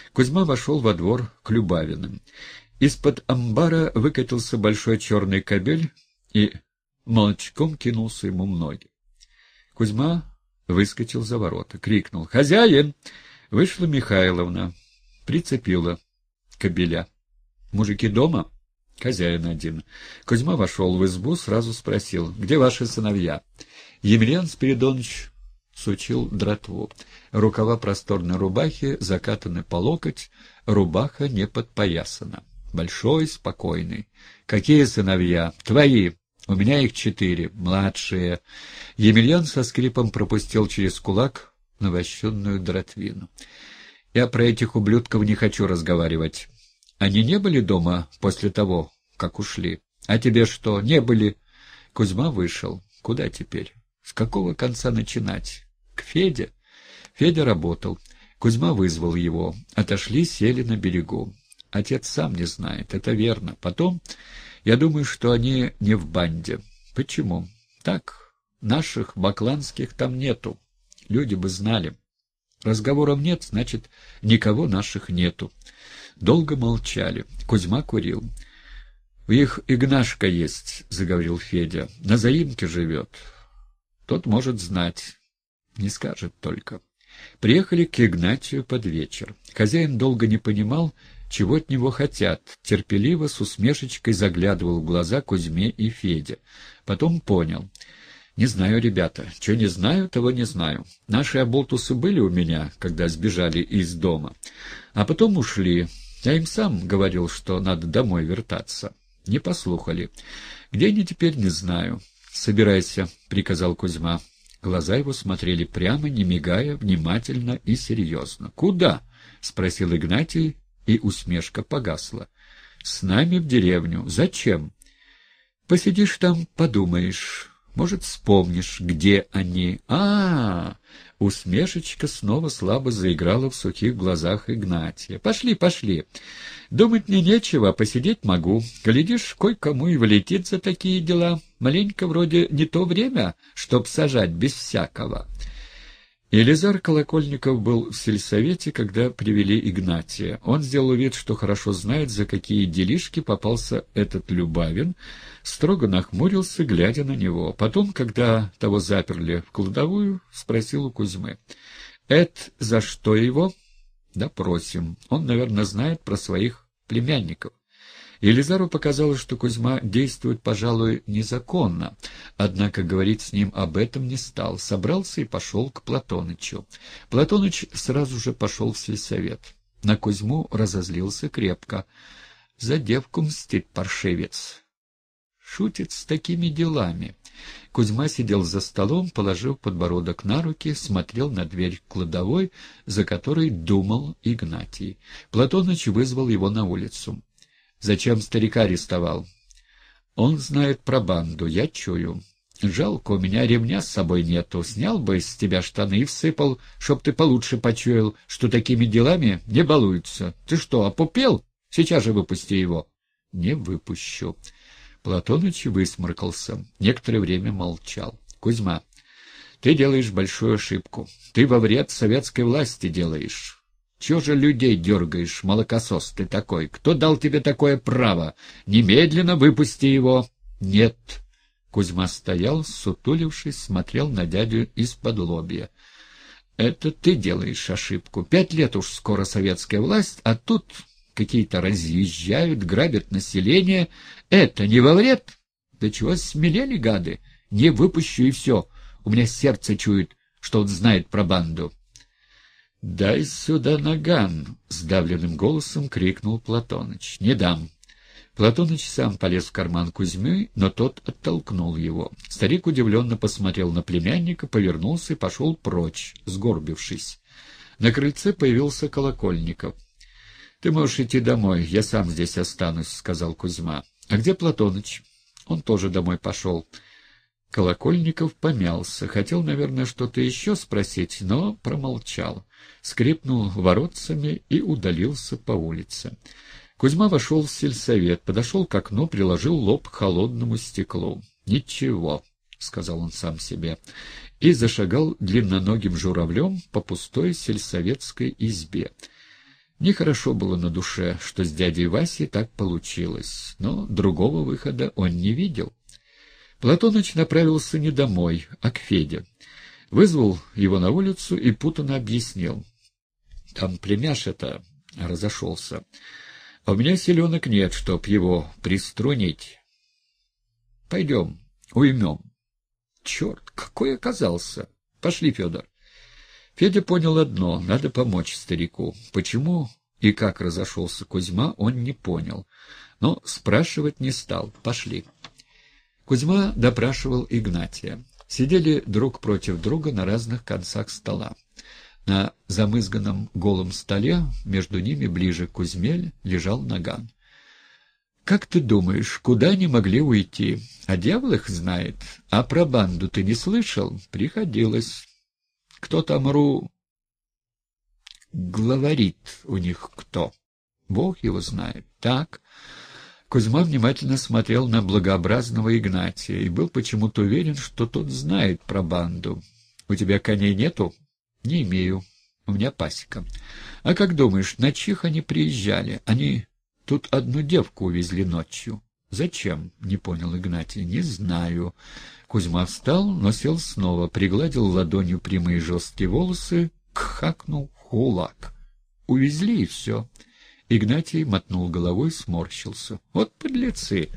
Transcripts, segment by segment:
Кузьма вошел во двор к Любавиным. Из-под амбара выкатился большой черный кобель и молчком кинулся ему в ноги. Кузьма выскочил за ворота, крикнул: «Хозяин!» Вышла Михайловна, прицепила кобеля. «Мужики дома?» «Хозяин один». Кузьма вошел в избу, сразу спросил: «Где ваши сыновья?» Емельян Спиридонович сучил дратву. Рукава просторной рубахи закатаны по локоть, рубаха не подпоясана. Большой, спокойный. «Какие сыновья?» «Твои. У меня их 4, младшие». Емельян со скрипом пропустил через кулак навощенную дратвину. «Я про этих ублюдков не хочу разговаривать. Они не были дома после того, как ушли? А тебе что, не были?» Кузьма вышел. Куда теперь? С какого конца начинать? К Феде? Федя работал. Кузьма вызвал его. Отошли, сели на берегу. Отец сам не знает, это верно. Потом, я думаю, что они не в банде. Почему? Так, наших бакланских там нету. Люди бы знали. Разговоров нет, значит, никого наших нету. Долго молчали. Кузьма курил. «У их Игнашка есть», — заговорил Федя. «На заимке живет. Тот может знать. Не скажет только». Приехали к Игнатию под вечер. Хозяин долго не понимал, чего от него хотят. Терпеливо, с усмешечкой заглядывал в глаза Кузьме и Феде. Потом понял. «Не знаю, ребята. Чего не знаю, того не знаю. Наши оболтусы были у меня, когда сбежали из дома. А потом ушли. Я им сам говорил, что надо домой вертаться. Не послухали. Где они теперь, не знаю». «Собирайся», — приказал Кузьма. Глаза его смотрели прямо, не мигая, внимательно и серьезно. «Куда?» — спросил Игнатий, и усмешка погасла. «С нами в деревню. Зачем?» «Посидишь там, подумаешь. Может, вспомнишь, где они». Усмешечка снова слабо заиграла в сухих глазах Игнатия. «Пошли, пошли. Думать мне нечего, а посидеть могу. Глядишь, кое-кому и влетит за такие дела. Маленько вроде не то время, чтоб сажать без всякого». Елизар Колокольников был в сельсовете, когда привели Игнатия. Он сделал вид, что хорошо знает, за какие делишки попался этот Любавин, строго нахмурился, глядя на него. Потом, когда того заперли в кладовую, спросил у Кузьмы: «Это за что его?» «Допросим. Он, наверное, знает про своих племянников». Елизару показалось, что Кузьма действует, пожалуй, незаконно, однако говорить с ним об этом не стал. Собрался и пошел к Платонычу. Платоныч сразу же пошел в сельсовет. На Кузьму разозлился крепко. «За девку мстит паршивец. Шутит с такими делами». Кузьма сидел за столом, положив подбородок на руки, смотрел на дверь кладовой, за которой думал Игнатий. Платоныч вызвал его на улицу. «Зачем старика арестовал?» «Он знает про банду, я чую. Жалко, у меня ремня с собой нету. Снял бы с тебя штаны и всыпал, чтоб ты получше почуял, что такими делами не балуются. Ты что, опупел? Сейчас же выпусти его». «Не выпущу». Платоныч высморкался. Некоторое время молчал. «Кузьма, ты делаешь большую ошибку. Ты во вред советской власти делаешь. Чего же людей дергаешь, молокосос ты такой? Кто дал тебе такое право? Немедленно выпусти его». «Нет». Кузьма стоял, сутулившись, смотрел на дядю из-под лобья. «Это ты делаешь ошибку. 5 лет уж скоро советская власть, а тут какие-то разъезжают, грабят население. Это не во вред? Да чего смелели, гады? Не выпущу и все. У меня сердце чует, что он знает про банду». «Дай сюда наган!» — сдавленным голосом крикнул Платоныч. «Не дам». Платоныч сам полез в карман Кузьмы, но тот оттолкнул его. Старик удивленно посмотрел на племянника, повернулся и пошел прочь, сгорбившись. На крыльце появился Колокольников. «Ты можешь идти домой, я сам здесь останусь», — сказал Кузьма. «А где Платоныч?» «Он тоже домой пошел». Колокольников помялся. Хотел, наверное, что-то еще спросить, но промолчал. Скрипнул воротцами и удалился по улице. Кузьма вошел в сельсовет, подошел к окну, приложил лоб к холодному стеклу. «Ничего», — сказал он сам себе, и зашагал длинноногим журавлем по пустой сельсоветской избе. Нехорошо было на душе, что с дядей Васей так получилось, но другого выхода он не видел. Платоныч направился не домой, а к Феде. Вызвал его на улицу и путанно объяснил. Там племяш это разошелся, а у меня селенок нет, чтоб его приструнить. Пойдем, уймем. Черт, какой оказался! Пошли, Федор. Федя понял одно — надо помочь старику. Почему и как разошелся Кузьма, он не понял, но спрашивать не стал. Пошли. Кузьма допрашивал Игнатия. Сидели друг против друга на разных концах стола. На замызганном голом столе между ними ближе к Кузьме лежал наган. «Как ты думаешь, куда они могли уйти? А дьявол их знает. А про банду ты не слышал? Приходилось. Кто там главарит у них кто? Бог его знает. Так». Кузьма внимательно смотрел на благообразного Игнатия и был почему-то уверен, что тот знает про банду. «У тебя коней нету?» «Не имею. У меня пасека». «А как думаешь, на чих они приезжали? Они тут одну девку увезли ночью». «Зачем?» — не понял Игнатий. «Не знаю». Кузьма встал, но сел снова, пригладил ладонью прямые жесткие волосы, кхакнул кулак. «Увезли, и все». Игнатий мотнул головой, сморщился. «Вот подлецы!»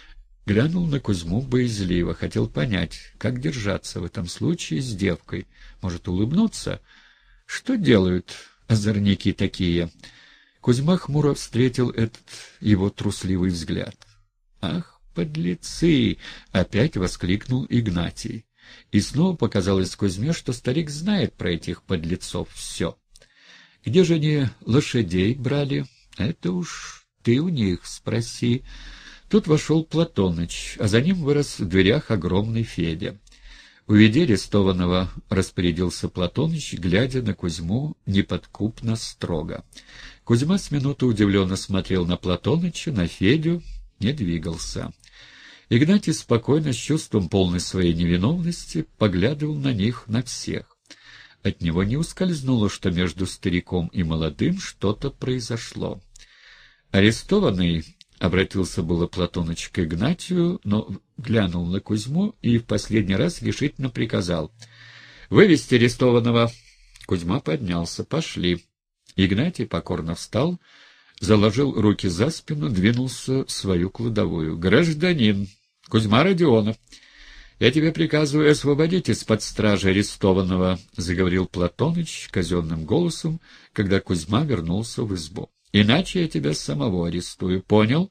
Глянул на Кузьму боязливо, хотел понять, как держаться в этом случае с девкой. Может, улыбнуться? Что делают озорники такие? Кузьма хмуро встретил этот его трусливый взгляд. «Ах, подлецы!» — опять воскликнул Игнатий. И снова показалось Кузьме, что старик знает про этих подлецов все. «Где же они лошадей брали?» «Это уж ты у них спроси». Тут вошел Платоныч, а за ним вырос в дверях огромный Федя. «Уведи арестованного», — распорядился Платоныч, глядя на Кузьму неподкупно строго. Кузьма с минуты удивленно смотрел на Платоныча, на Федю, не двигался. Игнатий спокойно, с чувством полной своей невиновности, поглядывал на них, на всех. От него не ускользнуло, что между стариком и молодым что-то произошло. «Арестованный», — обратился было Платоныч к Игнатию, но глянул на Кузьму и в последний раз решительно приказал: «Вывести арестованного». Кузьма поднялся. «Пошли». Игнатий покорно встал, заложил руки за спину, двинулся в свою кладовую. «Гражданин Кузьма Родионов, я тебе приказываю освободить из-под стражи арестованного», — заговорил Платоныч казенным голосом, когда Кузьма вернулся в избу. «Иначе я тебя самого арестую. Понял?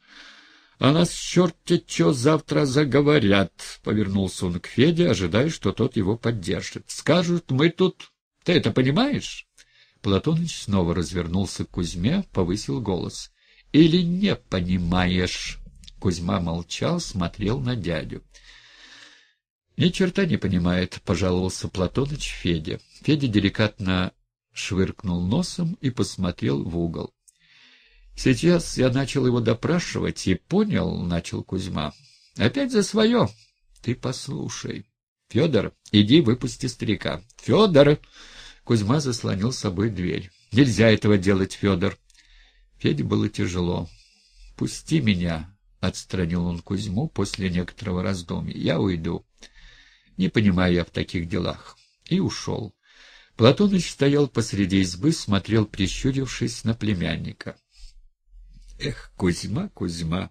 А нас черт-те чё завтра заговорят», — повернулся он к Феде, ожидая, что тот его поддержит. «Скажут, мы тут... Ты это понимаешь?» Платоныч снова развернулся к Кузьме, повысил голос. «Или не понимаешь?» Кузьма молчал, смотрел на дядю. «Ни черта не понимает», — пожаловался Платоныч Феде. Федя деликатно швыркнул носом и посмотрел в угол. «Сейчас я начал его допрашивать и понял», — начал Кузьма. «Опять за свое. Ты послушай. Федор, иди выпусти старика». «Федор!» — Кузьма заслонил с собой дверь. «Нельзя этого делать, Федор». Феде было тяжело. «Пусти меня», — отстранил он Кузьму после некоторого раздумья. «Я уйду. Не понимаю я в таких делах». И ушел. Платоныч стоял посреди избы, смотрел, прищурившись, на племянника. «Эх, Кузьма, Кузьма,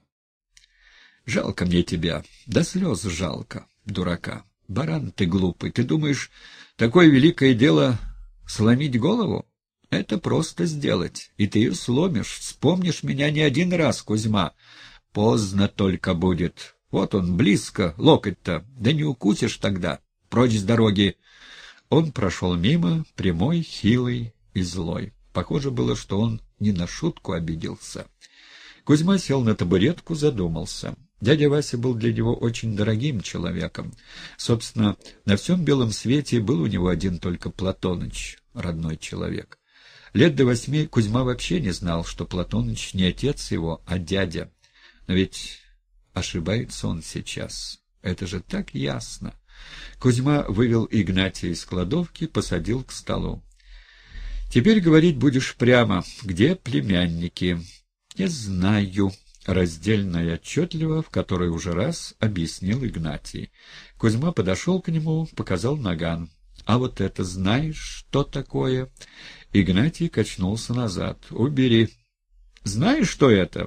жалко мне тебя, до слез жалко, дурака. Баран ты глупый, ты думаешь, такое великое дело сломить голову? Это просто сделать, и ты ее сломишь, вспомнишь меня не один раз, Кузьма. Поздно только будет. Вот он, близко, локоть-то, да не укусишь тогда. Прочь с дороги». Он прошел мимо, прямой, хилый и злой. Похоже было, что он не на шутку обиделся. Кузьма сел на табуретку, задумался. Дядя Вася был для него очень дорогим человеком. Собственно, на всем белом свете был у него один только Платоныч, родной человек. Лет до 8 Кузьма вообще не знал, что Платоныч не отец его, а дядя. Но ведь ошибается он сейчас. Это же так ясно. Кузьма вывел Игнатия из кладовки, посадил к столу. Теперь говорить будешь прямо. Где племянники? Не знаю. Раздельно и отчетливо, в который уже раз объяснил Игнатий. Кузьма подошел к нему, показал наган. «А вот это знаешь, что такое?» Игнатий качнулся назад. «Убери». «Знаешь, что это?»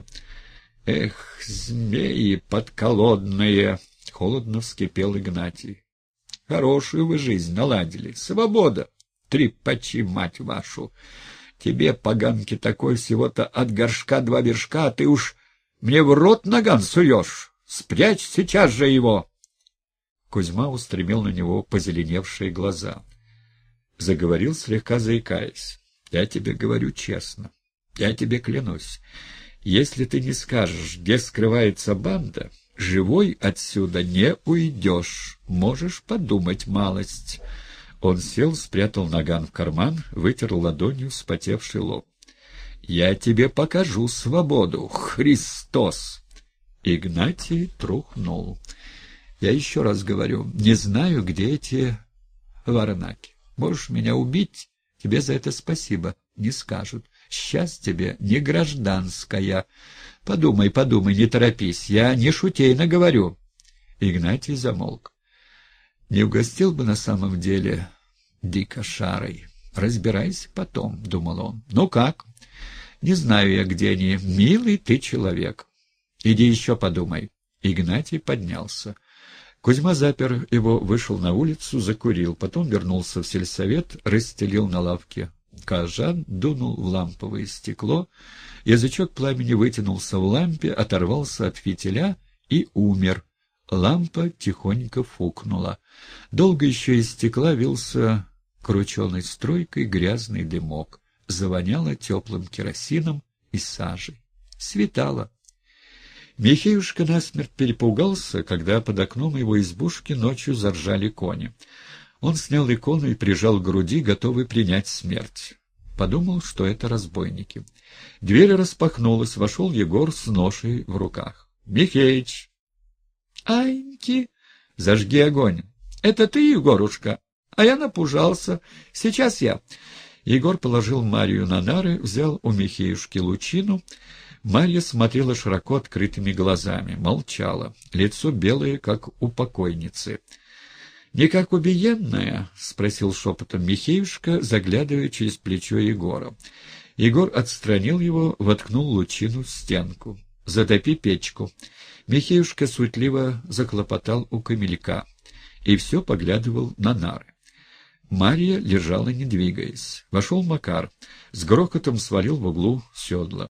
«Эх, змеи подколодные!» — холодно вскипел Игнатий. «Хорошую вы жизнь наладили. Свобода! Трепачи, мать вашу! Тебе, поганки, такой всего-то от горшка 2 вершка, а ты уж мне в рот наган суешь! Спрячь сейчас же его!» Кузьма устремил на него позеленевшие глаза. Заговорил, слегка заикаясь. «Я тебе говорю честно, я тебе клянусь, если ты не скажешь, где скрывается банда, живой отсюда не уйдешь, можешь подумать малость». Он сел, спрятал наган в карман, вытер ладонью вспотевший лоб. «Я тебе покажу свободу, Христос!» Игнатий трухнул. «Я еще раз говорю, не знаю, где эти варанаки. Можешь меня убить, тебе за это спасибо не скажут. Счастье тебе не гражданская. Подумай, подумай, не торопись, я не шутейно говорю». Игнатий замолк. «Не угостил бы на самом деле дико шарой. Разбирайся потом», — думал он. «Ну как? Не знаю я, где они. Милый ты человек. Иди еще подумай». Игнатий поднялся. Кузьма запер его, вышел на улицу, закурил, потом вернулся в сельсовет, расстелил на лавке кожан, дунул в ламповое стекло, язычок пламени вытянулся в лампе, оторвался от фитиля и умер. Лампа тихонько фукнула. Долго еще из стекла вился крученой струйкой грязный дымок. Завоняло теплым керосином и сажей. Светало. Михеюшка насмерть перепугался, когда под окном его избушки ночью заржали кони. Он снял икону и прижал к груди, готовый принять смерть. Подумал, что это разбойники. Дверь распахнулась, вошел Егор с ношей в руках. «Михеич!» «Аньки!» «Зажги огонь!» «Это ты, Егорушка?» «А я напужался. Сейчас я...» Егор положил Марью на нары, взял у Михеюшки лучину. Марья смотрела широко открытыми глазами, молчала, лицо белое, как у покойницы. «Не как убиенная?» — спросил шепотом Михеюшка, заглядывая через плечо Егора. Егор отстранил его, воткнул лучину в стенку. «Затопи печку». Михеюшка суетливо заклопотал у камелька и все поглядывал на нары. Марья лежала, не двигаясь. Вошел Макар. С грохотом свалил в углу седла.